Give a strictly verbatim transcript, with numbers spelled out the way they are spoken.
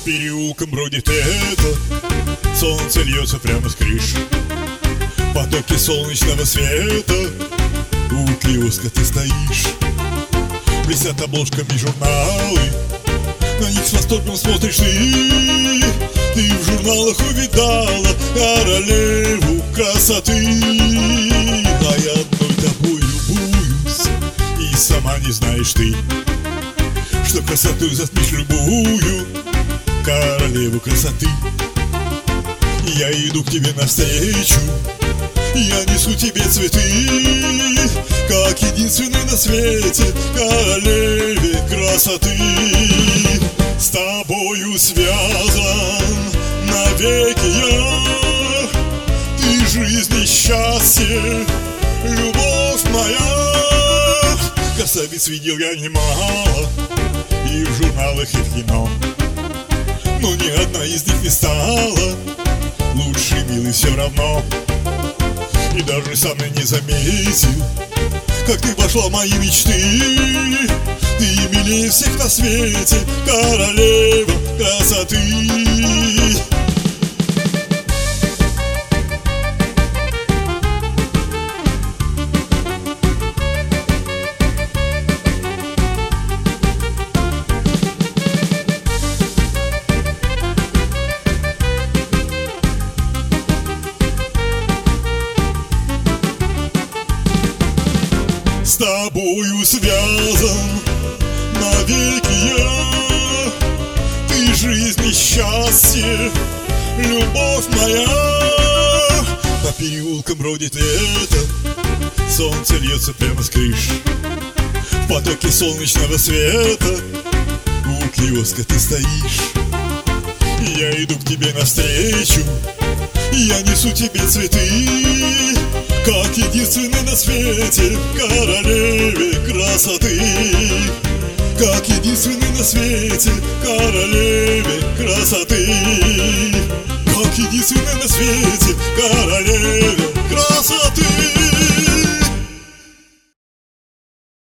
переулком бродит это, солнце льется прямо с крыш. Потоки солнечного света, у киоска ты стоишь. Блестят обложками журналы, на них с восторгом смотришь ты. Ты в журналах увидала королеву красоты. А я одной тобой любуюсь, и сама не знаешь ты, что красоту затмишь любую королеву красоты. Я иду к тебе навстречу, я несу тебе цветы, как единственной на свете королеве красоты. С тобою связан навеки я, ты жизнь и счастье, любовь моя. Красавиц видел я немало, и в журналах, и в кино, но ни одна из них не стала лучше, милый, все равно. И даже сам я не заметил, как ты вошла в мои мечты. Ты милее всех на свете, королева красоты. С тобою связан навеки я, ты жизнь и счастье, любовь моя. По переулкам бродит лето, солнце льется прямо с крыш. В потоке солнечного света, у киоска ты стоишь. Я иду к тебе навстречу, я несу тебе цветы, как единственной на свете королеве красоты. Как единственной на свете королеве красоты. Как единственной на свете королеве